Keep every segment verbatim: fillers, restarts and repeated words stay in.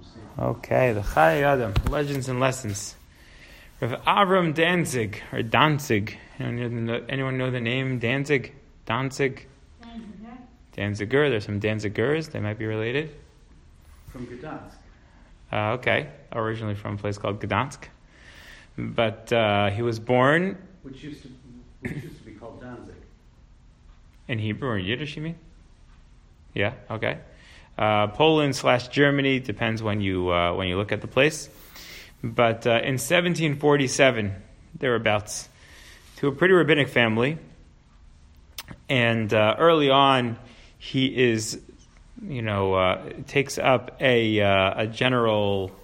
Okay, the Chayei Adam, Legends and Lessons. Rav Avram Danzig, or Danzig. Anyone know, anyone know the name Danzig? Danzig? Danziger. Danziger. There's some Danzigers. They might be related. From Gdansk. Uh, okay, originally from a place called Gdansk. But uh, he was born... Which used to which used to be called Danzig. In Hebrew or Yiddish, you mean? Yeah, okay. Uh, Poland slash Germany, depends when you uh, when you look at the place. But uh, in seventeen forty-seven, thereabouts, to a pretty rabbinic family. And uh, early on, he is, you know, uh, takes up a uh, a general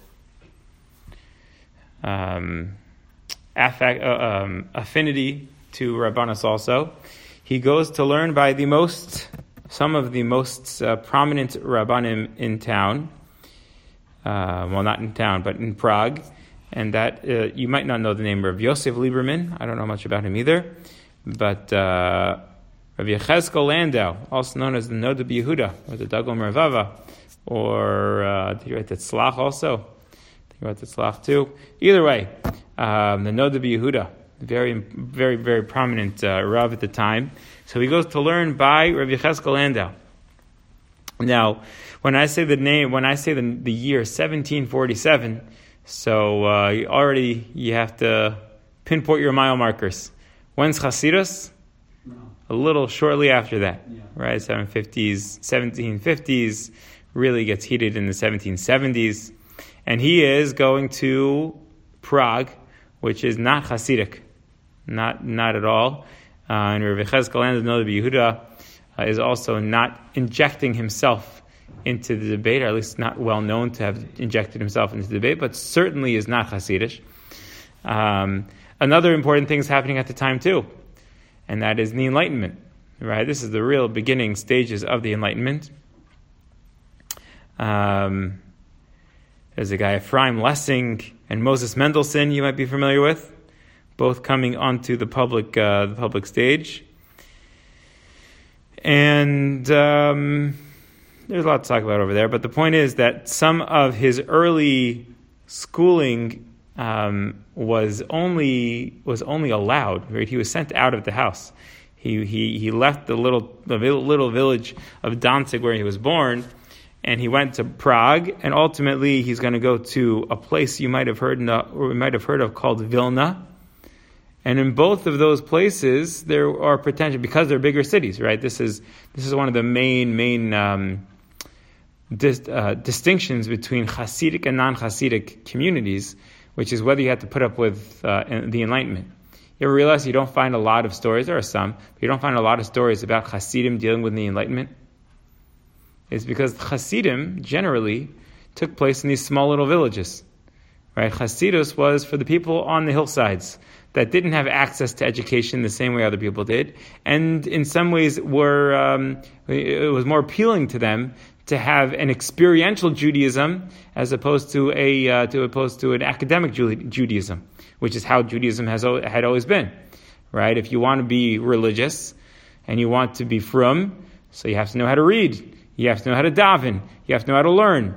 um, affect, uh, um, affinity to Rabbanos also. He goes to learn by the most, some of the most uh, prominent Rabbanim in town. Uh, well, not in town, but in Prague. And that, uh, you might not know the name of Yosef Lieberman. I don't know much about him either. But uh, Rav Yechezkel Landau, also known as the Noda B'Yehuda, or the Dagol Mervava, or uh, did you write Tzlach also? I think you wrote Tzlach too. Either way, um, the Noda B'Yehuda, very, very, very prominent uh, Rav at the time. So he goes to learn by Rav Yechezkel Landau. Now, when I say the name, when I say the, the year seventeen forty-seven, so uh, you already you have to pinpoint your mile markers. When's Chasidus? No. A little shortly after that, yeah. right? seven fifties, seventeen fifties, really gets heated in the seventeen seventies. And he is going to Prague, which is not Hasidic, not not at all. Uh, and Rav Yechezkel Landau Noda B'Yehuda uh, is also not injecting himself into the debate, or at least not well known to have injected himself into the debate, but certainly is not Hasidish. Um, another important thing is happening at the time too, and that is the Enlightenment. Right, this is the real beginning stages of the Enlightenment. Um, there's a guy Ephraim Lessing and Moses Mendelssohn you might be familiar with, both coming onto the public uh, the public stage, and. Um, There's a lot to talk about over there, but the point is that some of his early schooling um, was only was only allowed. Right? He was sent out of the house. He he he left the little the little village of Danzig where he was born, and he went to Prague. And ultimately, he's going to go to a place you might have heard or might have heard of called Vilna. And in both of those places, there are potential because they're bigger cities. Right? This is this is one of the main main. Um, Dis, uh, distinctions between Hasidic and non-Hasidic communities, which is whether you have to put up with uh, the Enlightenment. You ever realize you don't find a lot of stories, there are some, but you don't find a lot of stories about Hasidim dealing with the Enlightenment? It's because Hasidim generally took place in these small little villages. Right? Hasidus was for the people on the hillsides that didn't have access to education the same way other people did, and in some ways were um, it was more appealing to them to have an experiential Judaism as opposed to a uh, to opposed to an academic Judaism, which is how Judaism has had always been, right? If you want to be religious and you want to be frum, so you have to know how to read, you have to know how to daven, you have to know how to learn.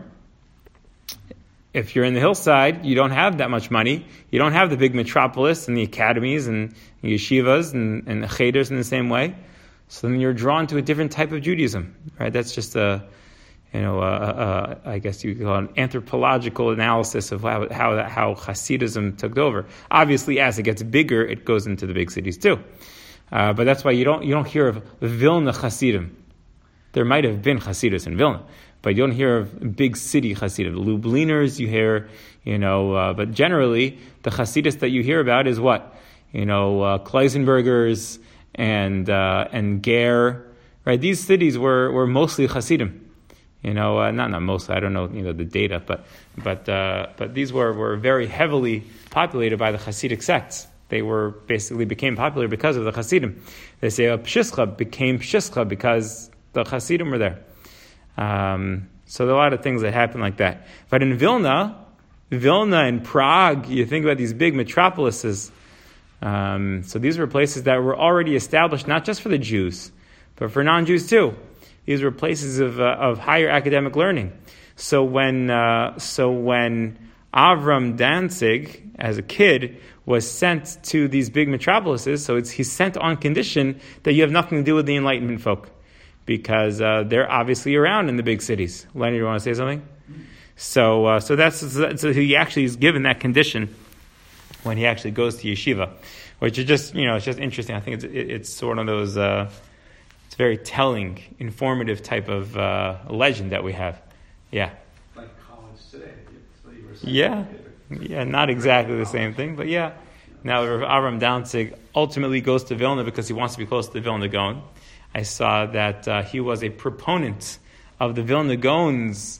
If you're in the hillside, you don't have that much money, you don't have the big metropolis and the academies and yeshivas and, and the cheders in the same way, so then you're drawn to a different type of Judaism, right? That's just a You know, uh, uh, I guess you could call it an anthropological analysis of how how how Hasidism took over. Obviously, as it gets bigger, it goes into the big cities too. Uh, but that's why you don't you don't hear of Vilna Hasidim. There might have been Hasidus in Vilna, but you don't hear of big city Hasidim. Lubliners, you hear, you know, uh, but generally the Hasidus that you hear about is what, you know, uh, Kleisenbergers and uh, and Ger. Right? These cities were were mostly Hasidim. You know, uh, not not mostly. I don't know, you know, the data, but but uh, but these were, were very heavily populated by the Hasidic sects. They were basically became popular because of the Hasidim. They say uh, Pshischa became Pshischa because the Hasidim were there. Um, so there are a lot of things that happen like that. But in Vilna, Vilna and Prague, you think about these big metropolises. Um, so these were places that were already established, not just for the Jews, but for non-Jews too. These were places of uh, of higher academic learning. So when uh, so when Avram Danzig, as a kid, was sent to these big metropolises, so it's, he's sent on condition that you have nothing to do with the Enlightenment folk, because uh, they're obviously around in the big cities. Lenny, you want to say something? Mm-hmm. So uh, so that's so he actually is given that condition when he actually goes to yeshiva, which is just, you know, it's just interesting. I think it's it, it's sort of those uh, it's very telling, informative type of uh, legend that we have. Yeah. Like college today. That's you were saying. Yeah. Yeah, not exactly the same thing, but yeah. Now, Avram Danzig ultimately goes to Vilna because he wants to be close to the Vilna Gaon. I saw that uh, he was a proponent of the Vilna Gaon's,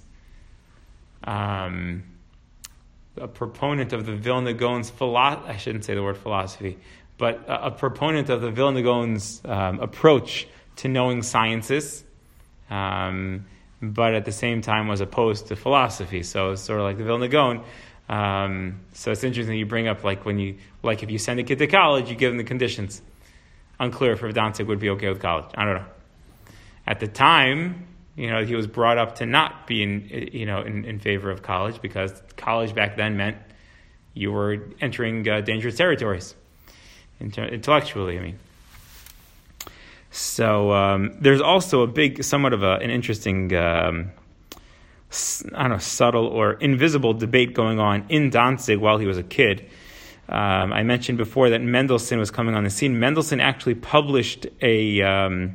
um, a proponent of the Vilna Gaon's philosophy. I shouldn't say the word philosophy, but a, a proponent of the Vilna Gaon's um, approach to knowing sciences. Um, but at the same time was opposed to philosophy. So it's sort of like the Vilna Gaon. Um, so it's interesting you bring up, like when you, like if you send a kid to college, you give them the conditions. Unclear if Danzig would be okay with college. I don't know. At the time, you know, he was brought up to not be in, you know, in, in favor of college, because college back then meant you were entering uh, dangerous territories, intellectually, I mean. So um, there's also a big, somewhat of a, an interesting, um, I don't know, subtle or invisible debate going on in Danzig while he was a kid. Um, I mentioned before that Mendelssohn was coming on the scene. Mendelssohn actually published a um,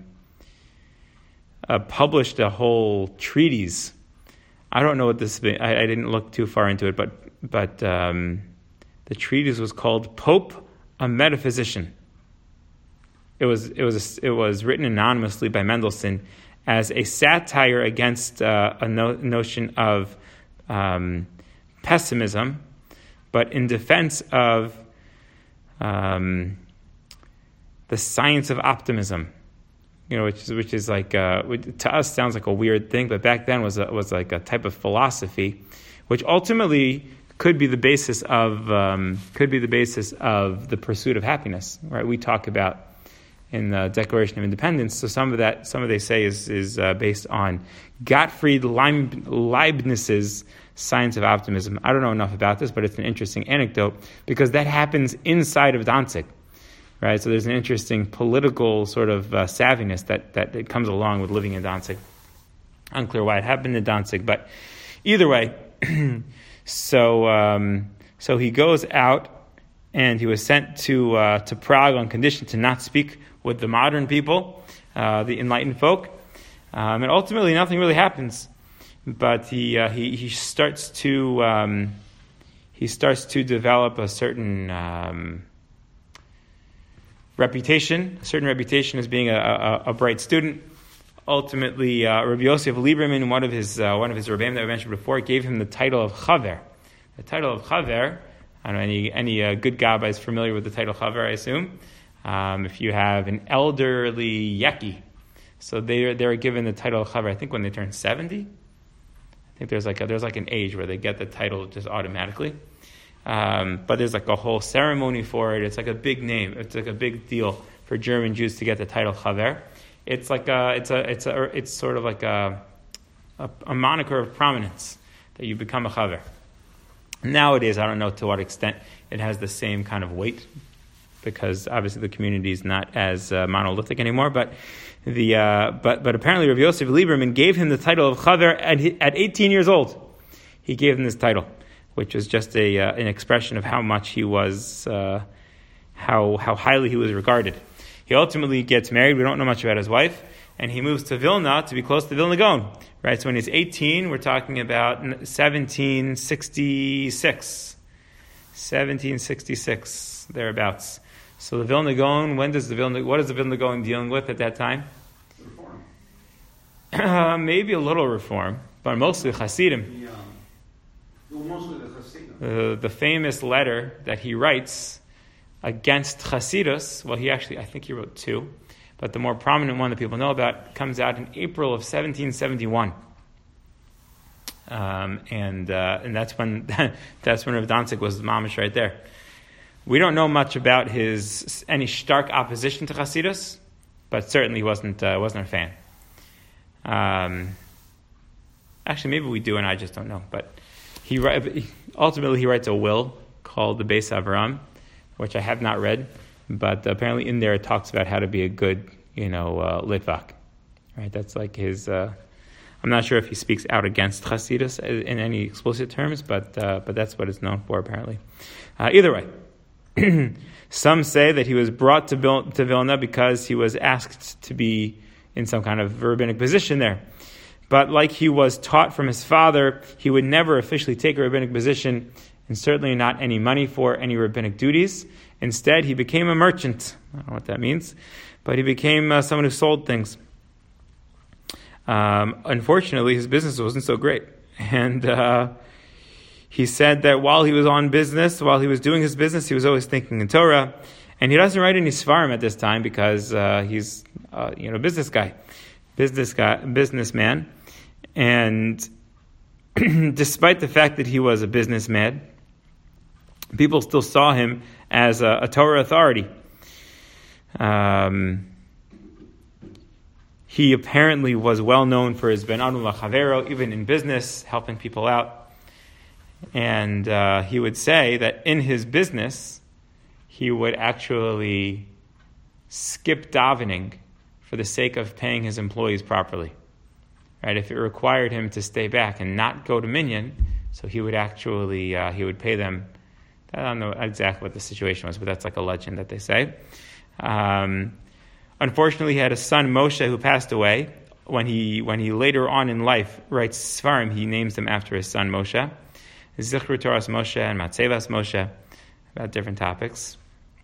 uh, published a whole treatise. I don't know what this. I, I didn't look too far into it, but but um, the treatise was called "Pope, a Metaphysician." It was it was a, it was written anonymously by Mendelssohn as a satire against uh, a no, notion of um, pessimism, but in defense of um, the science of optimism. You know, which is which is like uh, to us sounds like a weird thing, but back then was a, was like a type of philosophy, which ultimately could be the basis of um, could be the basis of the pursuit of happiness. Right? We talk about in the Declaration of Independence. So some of that, some of they say is is uh, based on Gottfried Leib- Leibniz's science of optimism. I don't know enough about this, but it's an interesting anecdote because that happens inside of Danzig, right? So there's an interesting political sort of uh, savviness that, that that comes along with living in Danzig. Unclear why it happened in Danzig, but either way, so um, so he goes out and he was sent to uh, to Prague on condition to not speak with the modern people, uh, the enlightened folk, um, and ultimately nothing really happens. But he uh, he he starts to um, he starts to develop a certain um, reputation, a certain reputation as being a, a, a bright student. Ultimately, uh, Rabbi Yosef Lieberman, one of his uh, one of his rebbeim that we mentioned before, gave him the title of Chaver. The title of Chaver. I don't know any any uh, good Gabbai is familiar with the title Chaver, I assume. Um, if you have an elderly Yeki, so they they're given the title of Chaver. I think when they turn seventy. I think there's like a, there's like an age where they get the title just automatically, um, but there's like a whole ceremony for it. It's like a big name. It's like a big deal for German Jews to get the title Chaver. It's like a, it's a it's a it's sort of like a, a a moniker of prominence that you become a Chaver. Nowadays, I don't know to what extent it has the same kind of weight, because obviously the community is not as uh, monolithic anymore. But the uh, but but apparently Rabbi Yosef Lieberman gave him the title of Chaver at at eighteen years old. He gave him this title, which was just a uh, an expression of how much he was uh, how how highly he was regarded. He ultimately gets married. We don't know much about his wife, and he moves to Vilna to be close to Vilna Gaon. Right, so when he's eighteen, we're talking about seventeen sixty-six, seventeen sixty-six thereabouts. So the Vilna Gaon, when does the Vilna, what is the Vilna Gaon dealing with at that time? Reform. Uh, maybe a little reform, but mostly Hasidim. The, um, well, mostly the Hasidim. Uh, the famous letter that he writes against Hasidus, well, he actually, I think he wrote two, but the more prominent one that people know about comes out in April of seventeen seventy-one. Um, and uh, and that's when that's when Rav Danzig was the mamish right there. We don't know much about his any stark opposition to Hasidus, but certainly he wasn't uh, wasn't a fan. Um, Actually, maybe we do, and I just don't know. But he ultimately he writes a will called the Beis Avram, which I have not read, but apparently in there it talks about how to be a good, you know, uh, litvak. Right? That's like his. Uh, I'm not sure if he speaks out against Chassidus in any explicit terms, but uh, but that's what it's known for apparently. Uh, either way, some say that he was brought to, Vil- to Vilna because he was asked to be in some kind of rabbinic position there. But like he was taught from his father, he would never officially take a rabbinic position, and certainly not any money for any rabbinic duties. Instead, he became a merchant. I don't know what that means, but he became uh, someone who sold things. Um, unfortunately, his business wasn't so great. And uh, he said that while he was on business, while he was doing his business, he was always thinking in Torah. And he doesn't write any Sfarim at this time because uh, he's uh, you know, business guy, business guy, businessman. And despite the fact that he was a businessman, people still saw him as a, a Torah authority. Um, he apparently was well known for his ben anu lachavero, even in business, helping people out. And uh, he would say that in his business, he would actually skip davening for the sake of paying his employees properly. Right? If it required him to stay back and not go to minyan, so he would actually uh, he would pay them. I don't know exactly what the situation was, but that's like a legend that they say. Um, unfortunately, he had a son, Moshe, who passed away. When he when he later on in life writes Sfarim, he names them after his son, Moshe. Zichru Toras Moshe and Matzevas Moshe, about different topics.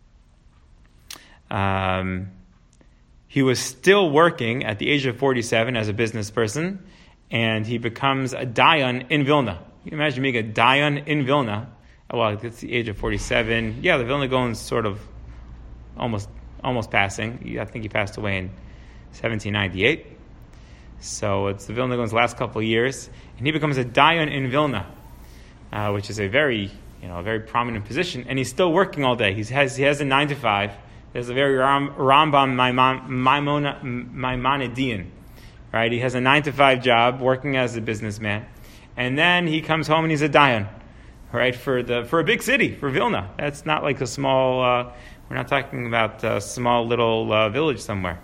Um, he was still working at the age of forty-seven as a business person, and he becomes a dayan in Vilna. You can imagine being a dayan in Vilna. Well, it's the age of forty-seven. Yeah, the Vilna Gaon's sort of almost almost passing. I think he passed away in seventeen ninety-eight. So it's the Vilna Gaon's last couple of years, and he becomes a dayan in Vilna, uh, which is a very you know a very prominent position. And he's still working all day. He has he has a nine to five. There's a very Ram, Rambam Maimonidean, right? He has a nine to five job working as a businessman, and then he comes home and he's a dayan. Right, for the for a big city, for Vilna. That's not like a small, uh, we're not talking about a small little uh, village somewhere.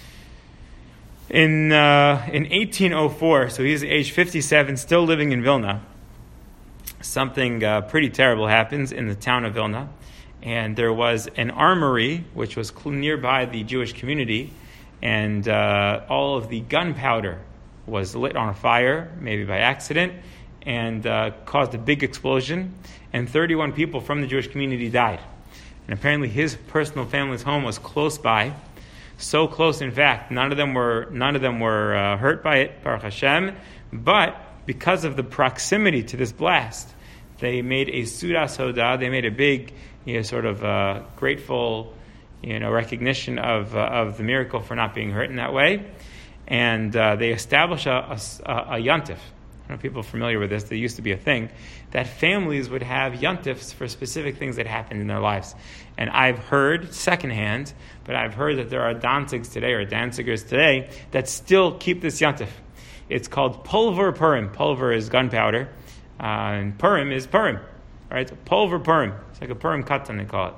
In uh, in eighteen oh four, so he's age fifty-seven, still living in Vilna, something uh, pretty terrible happens in the town of Vilna. And there was an armory, which was nearby the Jewish community, and uh, all of the gunpowder was lit on fire, maybe by accident, and uh, caused a big explosion, and thirty-one people from the Jewish community died. And apparently his personal family's home was close by, so close, in fact, none of them were none of them were uh, hurt by it, Baruch Hashem, but because of the proximity to this blast, they made a Sudas Hoda, they made a big, you know, sort of uh, grateful, you know, recognition of uh, of the miracle for not being hurt in that way, and uh, they established a, a, a yontif. I don't know if people are familiar with this. There used to be a thing that families would have yontifs for specific things that happened in their lives. And I've heard secondhand, but I've heard that there are Danzigs today or Danzigers today that still keep this yontif. It's called Pulver Purim. Pulver is gunpowder, uh, and Purim is Purim. All right, so Pulver Purim. It's like a Purim katan, they call it.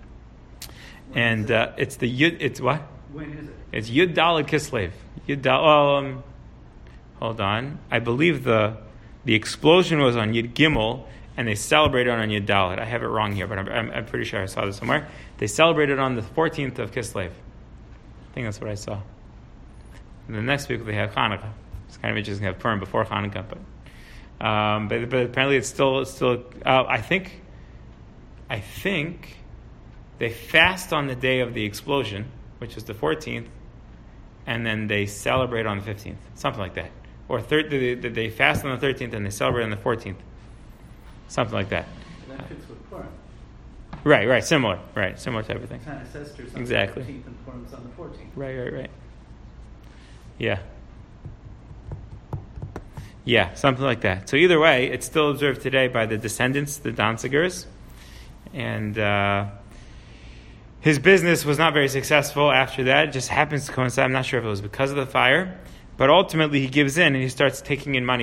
When and it? uh, it's the Yud. It's what? When is it? It's Yud Daled Kislev. Yud Daled. Well, um, hold on. I believe the the explosion was on Yud Gimel, and they celebrated on Yud Daled. I have it wrong here, but I'm, I'm, I'm pretty sure I saw this somewhere. They celebrated on the fourteenth of Kislev. I think that's what I saw. And the next week they have Hanukkah. It's kind of interesting to have Purim before Hanukkah, but um, but, but apparently it's still it's still. Uh, I think. I think they fast on the day of the explosion, which is the fourteenth, and then they celebrate on the fifteenth, something like that. Or thir- they, they fast on the thirteenth and they celebrate on the fourteenth, something like that. And that fits with Purim. Right, right, similar, right, similar type of thing. Kind of sisters on Exactly. the thirteenth and Purim's on the fourteenth. Right, right, right. Yeah. Yeah, something like that. So either way, it's still observed today by the descendants, the Danzigers. And uh, his business was not very successful after that. It just happens to coincide. I'm not sure if it was because of the fire. But ultimately, he gives in and he starts taking in money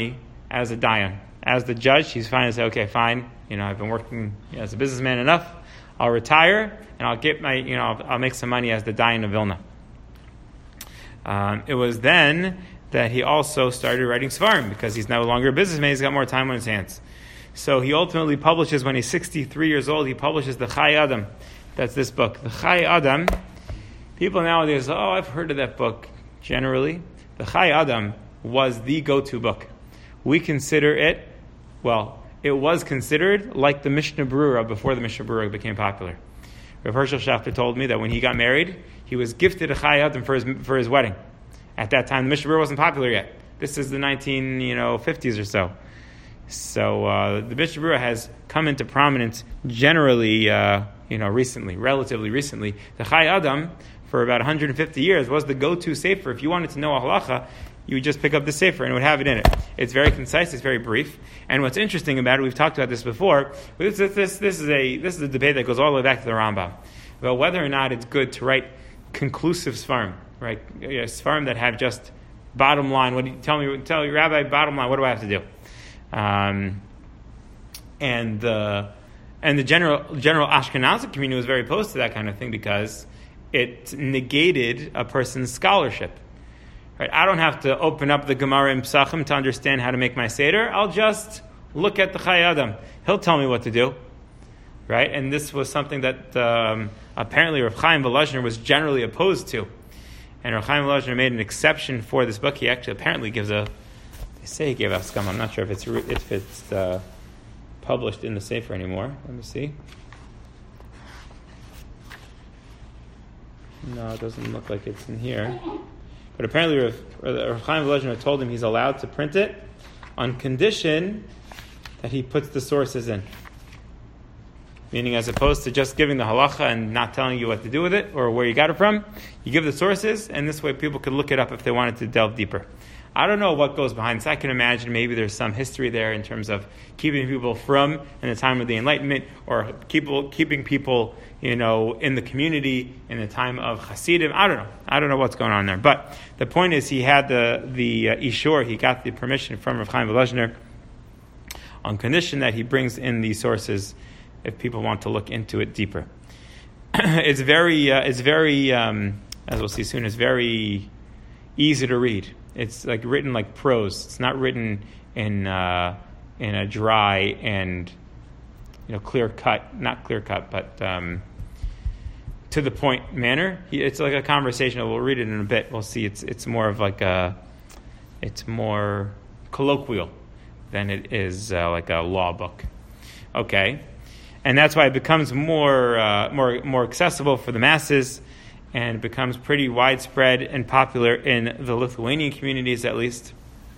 as a dayan. As the judge, he's fine to say, okay, fine, you know, I've been working as a businessman enough, I'll retire, and I'll get my, you know, I'll, I'll make some money as the dayan of Vilna. Um, it was then that he also started writing Svarim, because he's no longer a businessman, he's got more time on his hands. So he ultimately publishes, when he's sixty-three years old, he publishes the Chai Adam. That's this book. The Chai Adam, people nowadays, oh, I've heard of that book. Generally, the Chai Adam was the go-to book. We consider it, well, it was considered like the Mishnah Berurah before the Mishnah Berurah became popular. Rav Hershel Schachter told me that when he got married, he was gifted a Chai Adam for his for his wedding. At that time, the Mishnah Berurah wasn't popular yet. This is the nineteen you know fifties or so. So uh, the Mishnah Berurah has come into prominence generally, uh, you know, recently, relatively recently. The Chai Adam, for about one hundred fifty years, was the go-to sefer. If you wanted to know a halacha, you would just pick up the sefer and it would have it in it. It's very concise, it's very brief. And what's interesting about it, we've talked about this before, this, this, this, is a, this is a debate that goes all the way back to the Rambam, about whether or not it's good to write conclusive svarim, right? You know, svarim that have just bottom line. What do you tell me? Tell your rabbi, bottom line. What do I have to do? Um, and the and the general general Ashkenazi community was very opposed to that kind of thing because it negated a person's scholarship. Right? I don't have to open up the Gemara in Pesachim to understand how to make my seder. I'll just look at the Chai Adam. He'll tell me what to do. Right? And this was something that um, apparently Rav Chaim Volozhiner was generally opposed to. And Rav Chaim Volozhiner made an exception for this book. He actually apparently gives a, they say he gave a scum. I'm not sure if it's if it's uh, published in the Sefer anymore. Let me see. No, it doesn't look like it's in here. But apparently Rav, Rav Chaim Volozhiner told him he's allowed to print it on condition that he puts the sources in. Meaning, as opposed to just giving the halacha and not telling you what to do with it or where you got it from, you give the sources, and this way people could look it up if they wanted to delve deeper. I don't know what goes behind this. I can imagine maybe there's some history there in terms of keeping people from in the time of the Enlightenment, or people, keeping people, you know, in the community in the time of Hasidim. I don't know. I don't know what's going on there. But the point is, he had the the uh, ishur, he got the permission from Rav Chaim Volozhiner on condition that he brings in these sources if people want to look into it deeper. It's very, uh, it's very, um, as we'll see soon, it's very easy to read. It's like written like prose. It's not written in uh, in a dry and you know clear cut, not clear cut, but um, to the point manner. It's like a conversation. We'll read it in a bit. We'll see. It's it's more of like a, it's more colloquial than it is uh, like a law book. Okay. And that's why it becomes more uh, more more accessible for the masses, and it becomes pretty widespread and popular in the Lithuanian communities, at least.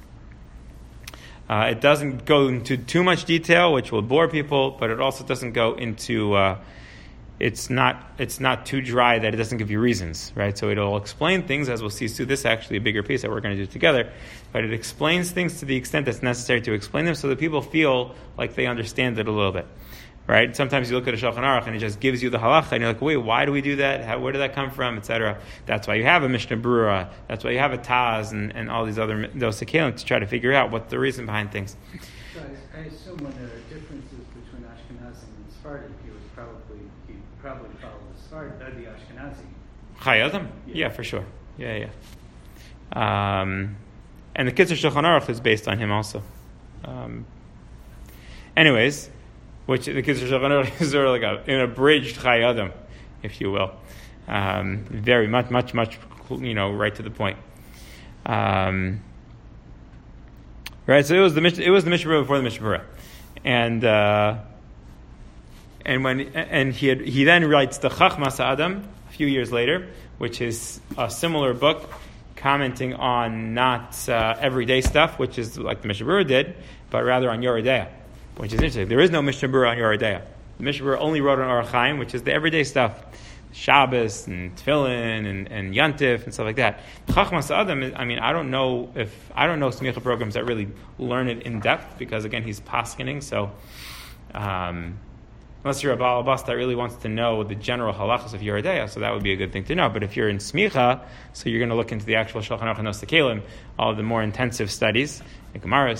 Uh, it doesn't go into too much detail, which will bore people, but it also doesn't go into. Uh, it's not it's not too dry that it doesn't give you reasons, right? So it'll explain things, as we'll see. So this is actually a bigger piece that we're going to do together, but it explains things to the extent that's necessary to explain them, so that people feel like they understand it a little bit. Right? Sometimes you look at a Shulchan Aruch and it just gives you the halacha, and you're like, wait, why do we do that? How, where did that come from? et cetera. That's why you have a Mishnah Berurah. That's why you have a Taz and, and all these other those Sekalim to try to figure out what's the reason behind things. So I, I assume when there are differences between Ashkenazi and Sephardi, he was probably he probably followed the Sephardi, uh, the Ashkenazi. Chai Adam? Yeah. yeah, for sure. Yeah, yeah. Um, and the Kitzur Shulchan Aruch is based on him also. Um, anyways. Which the Kitzur Shulchan Aruch is sort of like a, an abridged Chai Adam, if you will. Um, very much, much, much, you know, right to the point. Um, right, so it was the it was the Mishnah Berurah before the Mishnah Berurah, and uh, and when and he had, he then writes the Chachmas Adam a few years later, which is a similar book commenting on not uh, everyday stuff, which is like the Mishnah Berurah did, but rather on Yoreh De'ah. Which is interesting. There is no Mishnah Berurah on Yoreh De'ah. The Mishnah Berurah only wrote on Orach Chaim, which is the everyday stuff, Shabbos and Tefillin and, and Yantif and stuff like that. Chachmas Adam, I mean, I don't know if I don't know smicha programs that really learn it in depth, because again, he's paskening. So, um, unless you're a Baal Bas that really wants to know the general halachas of Yoreh De'ah, so that would be a good thing to know. But if you're in smicha, so you're going to look into the actual Shulchan Aruch and Nos Sekalim, all the more intensive studies, like Gemaras.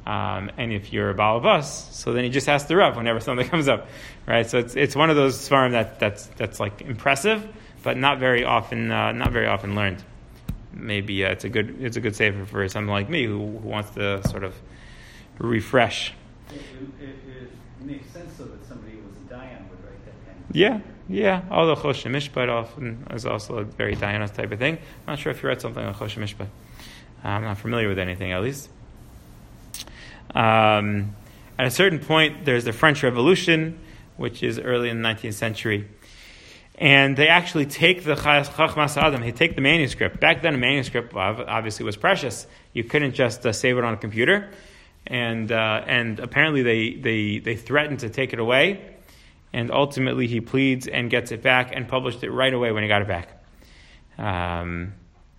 Um, and if you're a balabas, so then he just asks the Rav whenever something comes up, right? So it's it's one of those svarim that that's that's like impressive, but not very often uh, not very often learned. Maybe uh, it's a good it's a good saver for someone like me who, who wants to sort of refresh. It, it, it makes sense though that somebody who was a Dayan would write that kind of Yeah, yeah. Although Choshen Mishpat often is also a very Dayanos type of thing. I'm not sure if you read something on Choshen Mishpat. I'm not familiar with anything, at least. Um, at a certain point, there's the French Revolution, which is early in the nineteenth century. And they actually take the Chachmas Adam, they take the manuscript. Back then, a manuscript obviously was precious. You couldn't just uh, save it on a computer. And uh, and apparently they, they, they threatened to take it away. And ultimately he pleads and gets it back and published it right away when he got it back. Um,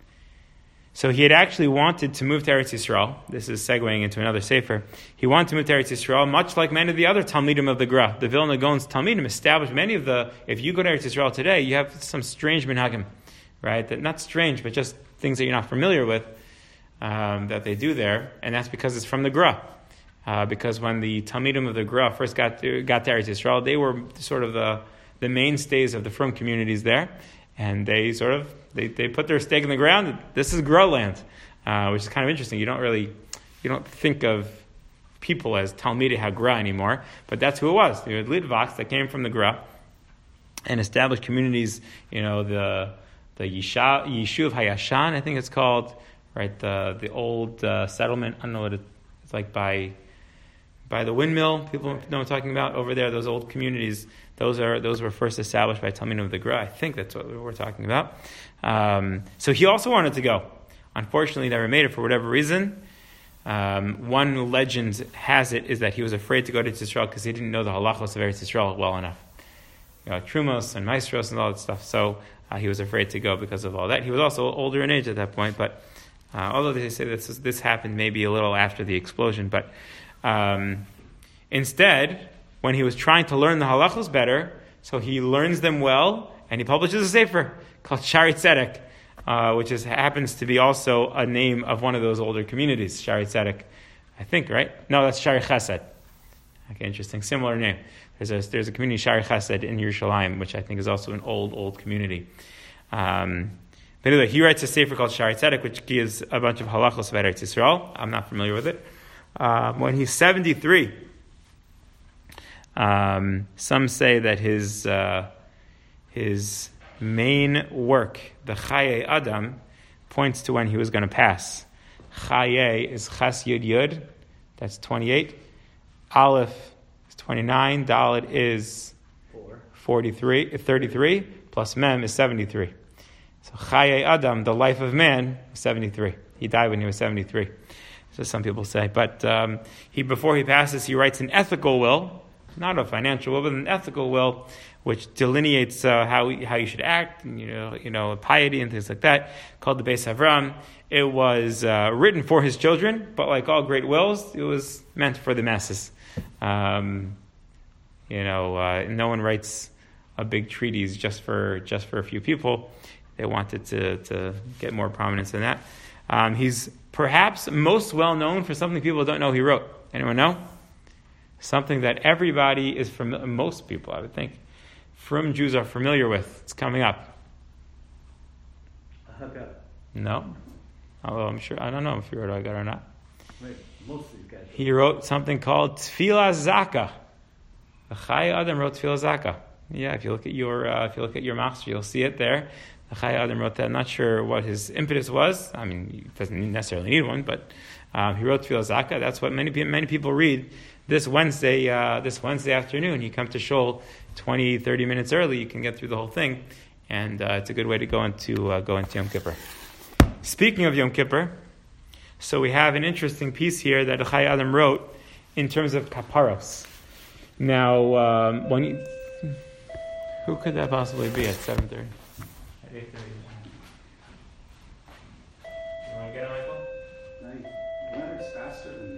so he had actually wanted to move to Eretz Yisrael. This is segueing into another sefer. He wanted to move to Eretz Yisrael, much like many of the other Talmidim of the Gra. The Vilna Gaon's Talmidim established many of the, if you go to Eretz Yisrael today, you have some strange minhagim, right? That not strange, but just things that you're not familiar with um, that they do there. And that's because it's from the Gra. Uh, because when the Talmidim of the Gra first got to, got to Eretz Yisrael, they were sort of the, the mainstays of the frum communities there. And they sort of, they, they put their stake in the ground. This is Gra land, uh, which is kind of interesting. You don't really, you don't think of people as Talmidei HaGra anymore, but that's who it was. They were Litvaks that came from the Gra and established communities, you know, the the Yisha, Yishuv Hayashan, I think it's called, right? The the old uh, settlement, I don't know what it, it's like by by the windmill. People know what I'm talking about over there. Those old communities. Those are those were first established by Talmidim of the Gra. I think that's what we're talking about. Um, so he also wanted to go. Unfortunately, never made it for whatever reason. Um, one legend has it is that he was afraid to go to Yisrael because he didn't know the halachos of Eretz Yisrael well enough. You know, Trumos and Maestros and all that stuff. So uh, he was afraid to go because of all that. He was also older in age at that point. But uh, although they say this this happened maybe a little after the explosion, but um, instead, when he was trying to learn the halachos better, so he learns them well, and he publishes a sefer called Shari Tzedek, uh, which is, happens to be also a name of one of those older communities, Shari Tzedek, I think, right? No, that's Shari Chesed. Okay, interesting, similar name. There's a there's a community, Shari Chesed, in Yerushalayim, which I think is also an old, old community. Um, but anyway, he writes a sefer called Shari Tzedek, which gives a bunch of halachos about Eretz Yisrael. I'm not familiar with it. Um, when he's seventy-three, Um, some say that his uh, his main work, the Chaye Adam, points to when he was going to pass. Chaye is Chas Yud Yud, that's twenty-eight. Aleph is twenty-nine. Dalet is forty-three, thirty-three, plus Mem is seventy-three. So Chaye Adam, the life of man, was seventy-three. He died when he was seventy-three. So some people say. But um, he before he passes, he writes an ethical will, not a financial will, but an ethical will, which delineates uh, how how you should act, and, you know, you know, piety and things like that, called the Beis Avram. It was uh, written for his children, but like all great wills, it was meant for the masses. Um, you know, uh, no one writes a big treatise just for just for a few people. They wanted to to get more prominence than that. Um, he's perhaps most well known for something people don't know he wrote. Anyone know? Something that everybody is familiar, most people, I would think, frum Jews are familiar with. It's coming up. Haggah. No. Although I'm sure, I don't know if he wrote Haggah or not. Wait, most of these guys. He wrote something called Tfilah Zaka. The Chai Adam wrote Tfilah Zaka. Yeah, if you look at your uh, if you look at your master, you'll see it there. The Chai Adam wrote that. I'm not sure what his impetus was. I mean, he doesn't necessarily need one, but um, he wrote Tfilah Zaka. That's what many many people read. This Wednesday, uh, this Wednesday afternoon, you come to Shul twenty, thirty minutes early, you can get through the whole thing, and uh, it's a good way to go into uh, go into Yom Kippur. Speaking of Yom Kippur, so we have an interesting piece here that Chai Adam wrote in terms of kaparos. Now, um, when you, who could that possibly be at seven thirty? At eight thirty. You want to get it, Michael? No, Leonard's faster than me.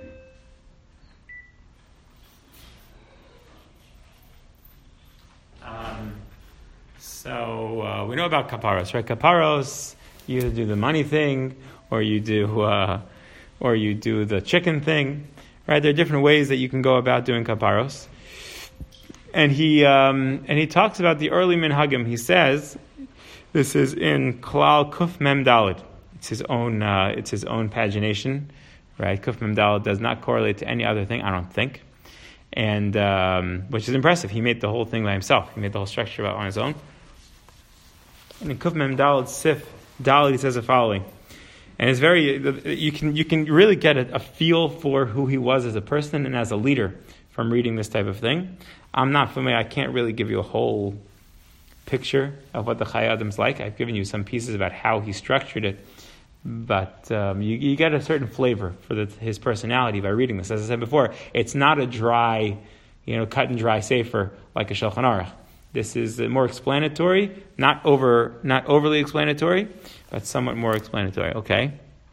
Um, so uh, we know about kaparos, right? Kaparos, you either do the money thing, or you do, uh, or you do the chicken thing, Right? There are different ways that you can go about doing kaparos. And he um, and he talks about the early minhagim. He says, this is in Klal Kuf Mem Daled. It's his own. Uh, it's his own pagination, right? Kuf Mem Daled does not correlate to any other thing, I don't think, and um, which is impressive. He made the whole thing by himself. He made the whole structure on his own. And in Kuf Mem Daled Sif Daled, he says the following, and it's very. You can you can really get a, a feel for who he was as a person and as a leader from reading this type of thing. I'm not familiar, I can't really give you a whole picture of what the Chayei Adam's like. I've given you some pieces about how he structured it, but um, you, you get a certain flavor for the, his personality by reading this. As I said before, it's not a dry, you know, cut and dry sefer like a Shulchan Aruch. This is more explanatory, not over, not overly explanatory, but somewhat more explanatory. Okay.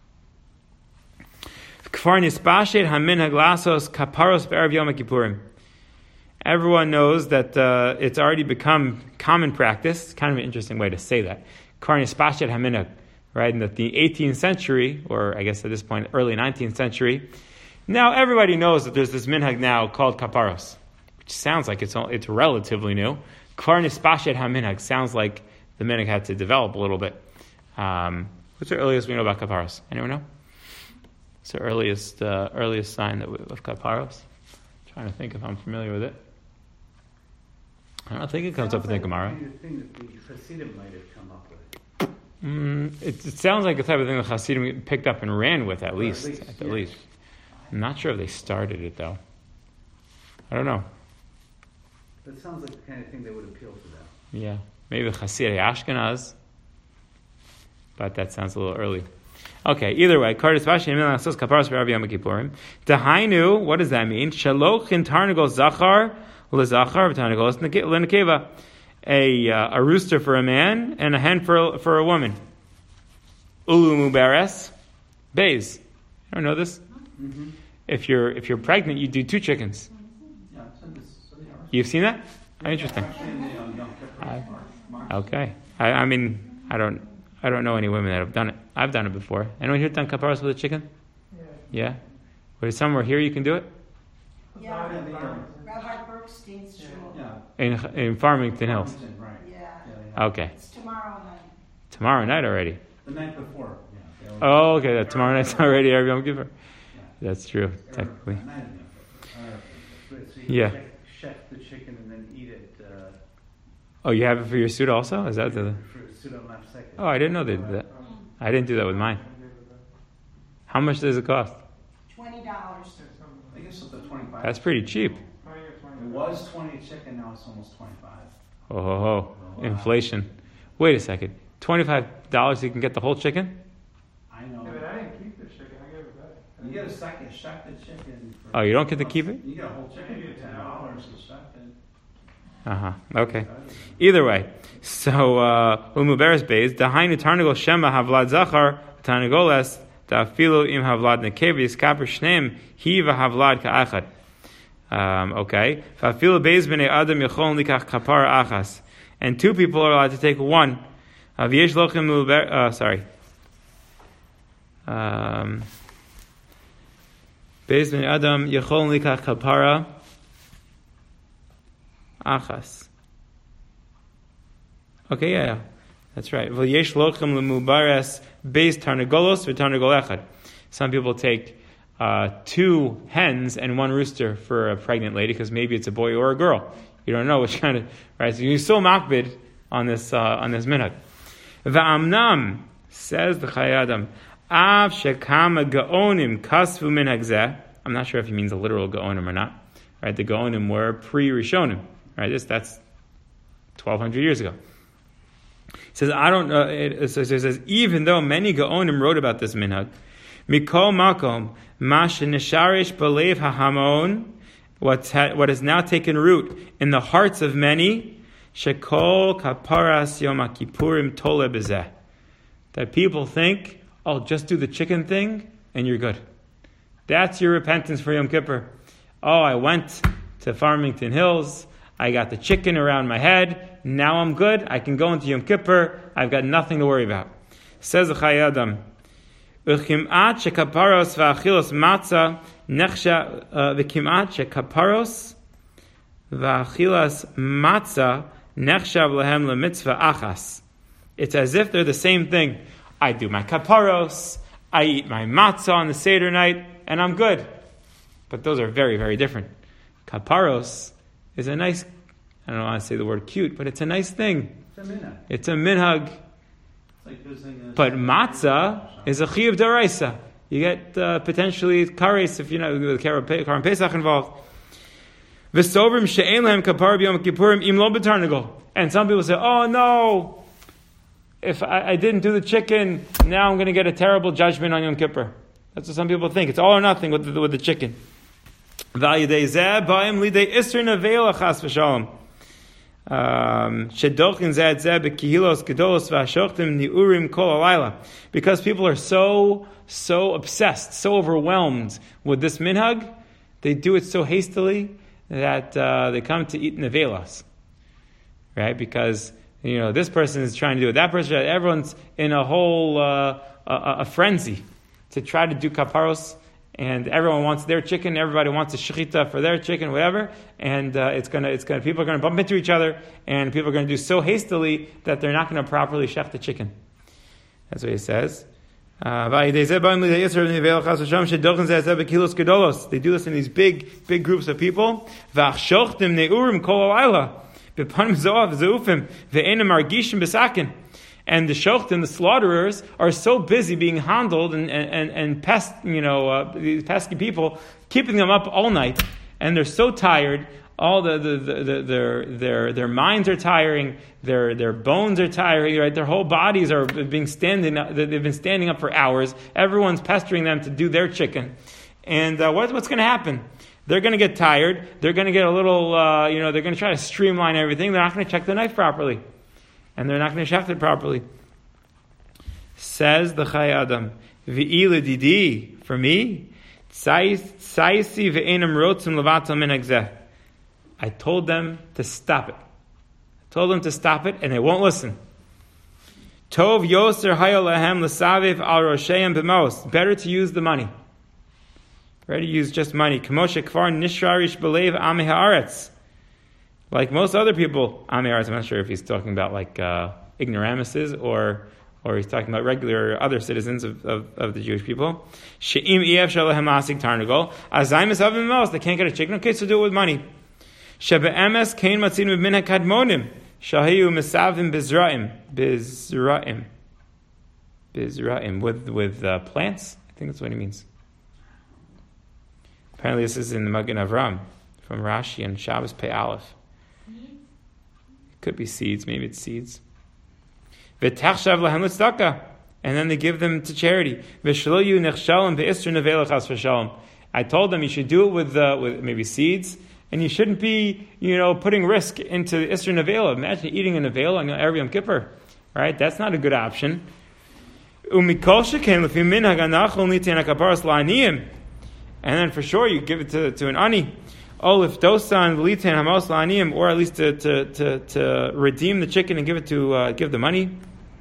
Kfar nispashet haminhag lasos kaparos be'erev Yom Kippurim. Everyone knows that uh, it's already become common practice. It's kind of an interesting way to say that. Kfar nispashet haminhag, right? In the, the eighteenth century, or I guess at this point, early nineteenth century, now everybody knows that there's this minhag now called kaparos, which sounds like it's it's relatively new. Kfar nispashet haminhag sounds like the minhag had to develop a little bit. Um, what's the earliest we know about kaparos? Anyone know? It's the earliest uh, earliest sign that we, of kaparos. I'm trying to think if I'm familiar with it. I don't think it comes up in the Gemara. Kind of thing that the Hasidim might have come up with. Mm, it, it sounds like the type of thing the Hasidim picked up and ran with, at least. At least, at the yeah. least. I'm not sure if they started it though. I don't know. That sounds like the kind of thing that would appeal to them. Yeah, maybe Hasidei Ashkenaz, but that sounds a little early. Okay, either way, Kardas Vashi Emil Asos Kaparos B'Rav Yom Kippurim. Dahainu, what does that mean? Shaloch in Tarnagol Zachar LeZachar Tarnagol LeNekeva. A uh, a rooster for a man and a hen for for a woman. Ulu Mubares Bays. You don't know this? Mm-hmm. If you're if you're pregnant, you do two chickens. Yeah, it's in this, You've seen that? Oh, interesting. I, okay. I, I mean, I don't I don't know any women that have done it. I've done it before. Anyone here done kaparos with a chicken? Yeah. Yeah? But somewhere here you can do it? Yeah. Rabbi Bergstein's shul. Yeah. In in Farmington Hills. Right. Yeah. Yeah, yeah. Okay. It's tomorrow night. Tomorrow night already. The night before. Yeah. They Oh, okay. That tomorrow night's already every Yom Kippur. Yeah. That's true, technically. Uh, night of Yom Kippur. Uh, So you Yeah. check, chef the chicken and then eat it uh, Oh, you have it for your suit also? Is that the? for pseudo mafsek. Oh, I didn't know they did that. I didn't do that with mine. How much does it cost? Twenty dollars. I guess it's the twenty-five. That's pretty cheap. It was twenty chicken, now it's almost twenty-five. Oh, ho, ho. Inflation. Wait a second. Twenty-five dollars you can get the whole chicken? I know. Yeah, but I didn't keep the chicken. I gave it back. You get a second shafted chicken. For, Oh, you don't get to keep it? You get a whole chicken for ten dollars a shafted. Uh huh. Okay. Either way, so umuberes beis dahainu tarnagol shema havlad zachar tarnagoles da'afilu im havlad nekevis kaper shneim hi v'havlad ka'achad. Um, okay. Fa'afilu beis b'nei adam yachol likach kapar achas, and two people are allowed to take one. V'yesh lochem umuber. Uh, sorry. Um, beis b'nei adam yachol likach kapara achas. Okay, yeah, yeah. That's right. V'yesh lochem lemubares beis tarnagolos v'tarnagol echad. Some people take uh, two hens and one rooster for a pregnant lady because maybe it's a boy or a girl. You don't know which kind of right. So you're still makbid on this uh, on this minhag. V'amnam says the Chayei Adam av shekama gaonim kasvu minhag zeh. I'm not sure if he means a literal gaonim or not. Right, the gaonim were pre-rishonim. Right, this that's twelve hundred years ago. He says, I don't know, it, it, says, it says, even though many Gaonim wrote about this minhag, Mikol Makom, Mash Nesharish Balev HaHamon, what has now taken root in the hearts of many, Shekol Kaparas Yom HaKippurim Tole Bezeh. That people think, oh, just do the chicken thing and you're good. That's your repentance for Yom Kippur. Oh, I went to Farmington Hills, I got the chicken around my head, now I'm good, I can go into Yom Kippur, I've got nothing to worry about. Says the Chayei Adam, Uchim'at shekaparos v'achilos matzah nechsha v'kimat shekaparos v'achilas matzah nechshav lehem lemitzvah achas. It's as if they're the same thing. I do my kaparos, I eat my matzah on the Seder night, and I'm good. But those are very, very different. Kaparos is a nice, I don't want to say the word cute, but it's a nice thing. It's a minhag. It's a minhag. It's like visiting a- But matzah is a chiyuv d'oraisa. You get uh, potentially kares if you're not with Karam Pesach involved. V'sovrim she'en lehem kapar b'yom kippurim im lo b'tarnagol. And some people say, oh no, if I, I didn't do the chicken, now I'm going to get a terrible judgment on Yom Kippur. That's what some people think. It's all or nothing with the, with the chicken. V'ayidei zeh ba'im lidei isr nevela chas v'shalom. Shedochin zeh zeh b'kihilos gedolos v'ashochtim ni'urim kol alayla. Because people are so, so obsessed, so overwhelmed with this minhag, they do it so hastily that uh, they come to eat nevelas. Right? Because, you know, this person is trying to do it, that person, everyone's in a whole, uh, a, a frenzy to try to do kaparos, and everyone wants their chicken, everybody wants a shechita for their chicken, whatever, and uh, it's gonna, it's gonna, people are gonna bump into each other, and people are gonna do so hastily that they're not gonna properly shech the chicken. That's what he says. Uh, they do this in these big, big groups of people. And the shochtim, the slaughterers, are so busy being handled and and and pest, you know, uh, these pesky people, keeping them up all night, and they're so tired. All the, the, the, the their their their minds are tiring, their their bones are tiring, right? Their whole bodies are being standing up. They've been standing up for hours. Everyone's pestering them to do their chicken, and uh, what, what's going to happen? They're going to get tired. They're going to get a little, uh, you know, they're going to try to streamline everything. They're not going to check the knife properly, and they're not going to shecht it properly. Says the Chai Adam, V'ila didi, for me, Tsaisi ve'enam rotzim levatal minhag zeh. I told them to stop it. I told them to stop it, and they won't listen. Tov yoser hayol lahem l'saviv al rosheim b'mos. Better to use the money. Better to use just money. K'moshe kvar nishrarish b'leiv amei haaretz. Like most other people, amei haaretz, I'm not sure if he's talking about like uh, ignoramuses or or he's talking about regular other citizens of, of, of the Jewish people. She'im ef shalahem asik tarnagol. Azayim esavim b'mos. They can't get a chicken. Okay, so do it with money. Shebe'emes kein matzinu min hakadmonim shahiu mesavim bizraim bizraim bizraim with with uh, plants. I think that's what he means. Apparently, this is in the Magen Avram from Rashi and Shabbos Pei Aleph. It could be seeds. Maybe it's seeds. V'tachshav lahem l'tzedakah, and then they give them to charity. V'shelo yu nechshalim ve'isr nevela chas v'shalom. I told them you should do it with uh, with maybe seeds. And you shouldn't be, you know, putting risk into Isser Nevela. Imagine eating a Nevela on every Yom Kippur. Right? That's not a good option. And then for sure you give it to, to an ani. Or at least to, to, to, to redeem the chicken and give it to uh, give the money.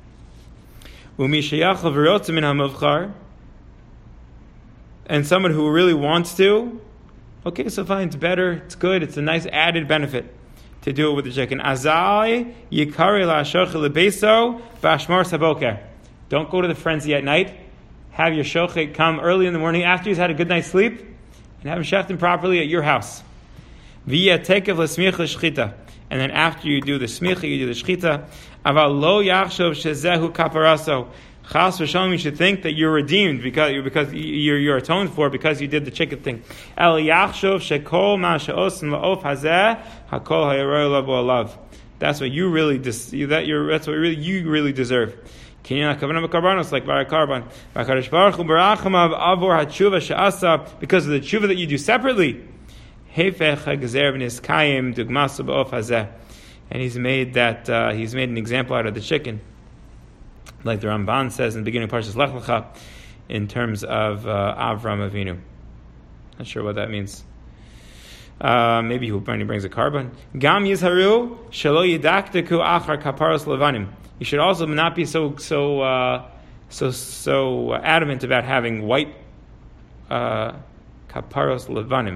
And someone who really wants to, okay, so fine, it's better, it's good, it's a nice added benefit to do it with the chicken. Azai yikari la'ashoch lebeso b'ashmar saboker. Don't go to the frenzy at night. Have your shochet come early in the morning after he's had a good night's sleep, and have him shechted properly at your house. Via tekev l'smich l'shchita. And then after you do the smicha, you do the shchita. Aval lo yachshov shezehu kaparaso. Chas v'shalom, you should think that you're redeemed because because you're you're atoned for because you did the chicken thing. El yachshov shekol ma she'osin la'of hazeh hakol hayaroi lavo alav. That's what you really des- that you're that's what really you really deserve. Kinyan hakavanah b'karbanos, like bar karban. V'akadosh baruch hu barachamav avor hatshuva she'asa, because of the tshuva that you do separately. Hefech hagezer v'niskayim dugmasu ba'of hazeh, and he's made that uh, he's made an example out of the chicken. Like the Ramban says in the beginning of Parshas Lech Lecha, in terms of uh, Avram Avinu. Not sure what that means. Uh, maybe he brings a carbon. Gam yizharu shelo yidakteku achar kaparos levanim. You should also not be so so uh, so so adamant about having white uh, Kaparos levanim.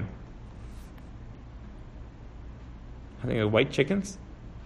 I think they're white chickens.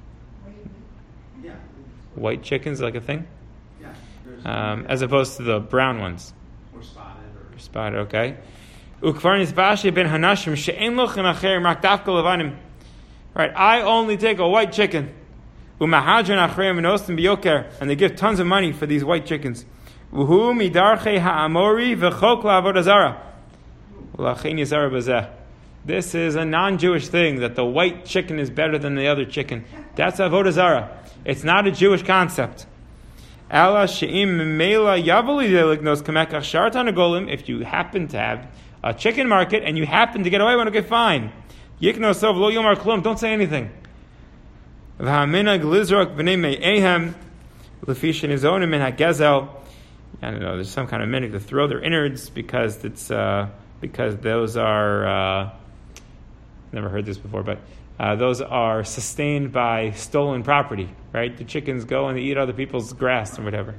Yeah. White chickens, like a thing, Yeah. um, as opposed to the brown ones. Or spotted or. Spotted, okay. Ukvarnis bashi ben hanashim she'en lochem acher rak dafka levanim. Right, I only take a white chicken. Umahadran achreim v'nostim biyoker, and they give tons of money for these white chickens. Uhu midarche ha'amori v'chok la'avodah zara. Ulachin yizara b'zeh. This is a non-Jewish thing, that the white chicken is better than the other chicken. That's avodah zara. It's not a Jewish concept. Ela she'im meila yavoli delignos kamekach shartan agolim. If you happen to have a chicken market and you happen to get away with it, okay, fine. Yikno sov lo yomar klum. Don't say anything. V'haminag lizrak b'nei me'ehem l'fish nizonim min ha'gezel. I don't know. There's some kind of minhag to throw their innards because it's uh, because those are. Uh, never heard this before, but uh, those are sustained by stolen property, right? The chickens go and they eat other people's grass or whatever.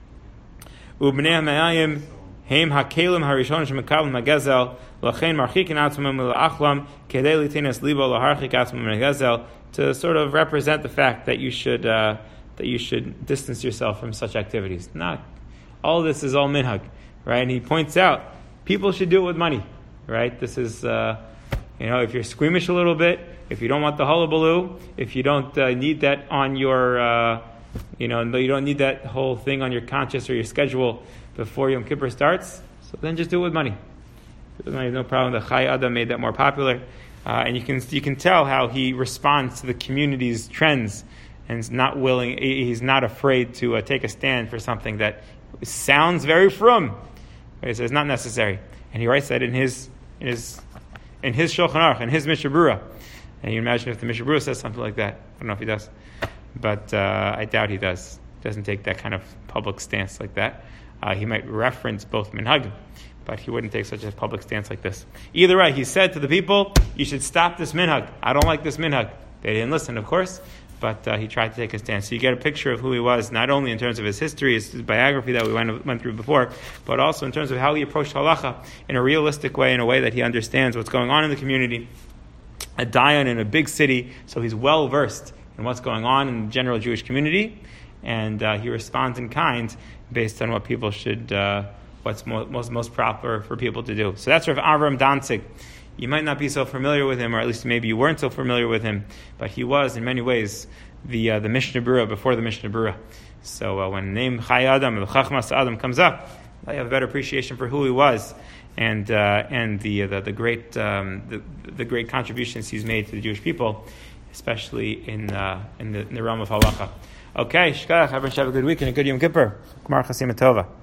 Ubnei ha'me'ayim heim ha'kelim harishon shemekabel ha'gezel lachein marchikin atzmam l'achlam kedei litenes libo laharchik atzmam ha'gezel, to sort of represent the fact that you should uh, that you should distance yourself from such activities. Not all this is all minhag, right? And he points out people should do it with money, right? This is. Uh, You know, if you're squeamish a little bit, if you don't want the hullabaloo, if you don't uh, need that on your, uh, you know, you don't need that whole thing on your conscience or your schedule before Yom Kippur starts, so then just do it with money. There's no problem. The Chai Adam made that more popular, uh, and you can you can tell how he responds to the community's trends, and is not willing. He's not afraid to uh, take a stand for something that sounds very frum. He says it's not necessary, and he writes that in his in his. in his Shulchan Aruch, in his Mishnah Berurah. And you imagine if the Mishnah Berurah says something like that. I don't know if he does. But uh, I doubt he does. He doesn't take that kind of public stance like that. Uh, he might reference both minhagim, but he wouldn't take such a public stance like this. Either way, he said to the people, you should stop this minhag. I don't like this minhag. They didn't listen, of course, but uh, he tried to take a stance. So you get a picture of who he was, not only in terms of his history, his, his biography that we went, went through before, but also in terms of how he approached halacha in a realistic way, in a way that he understands what's going on in the community. A dayan in a big city, so he's well versed in what's going on in the general Jewish community, and uh, he responds in kind based on what people should, uh, what's mo- most most proper for people to do. So that's Rav Avram Danzig. You might not be so familiar with him, or at least maybe you weren't so familiar with him, but he was, in many ways, the uh, the Mishnah Berurah before the Mishnah Berurah. So uh, when the name Chai Adam, or the Chachmas Adam comes up, I have a better appreciation for who he was, and uh, and the, the the great um, the the great contributions he's made to the Jewish people, especially in uh, in the in the realm of halacha. Okay, shkach, have a good week and a good Yom Kippur. Gmar Chasim Tova.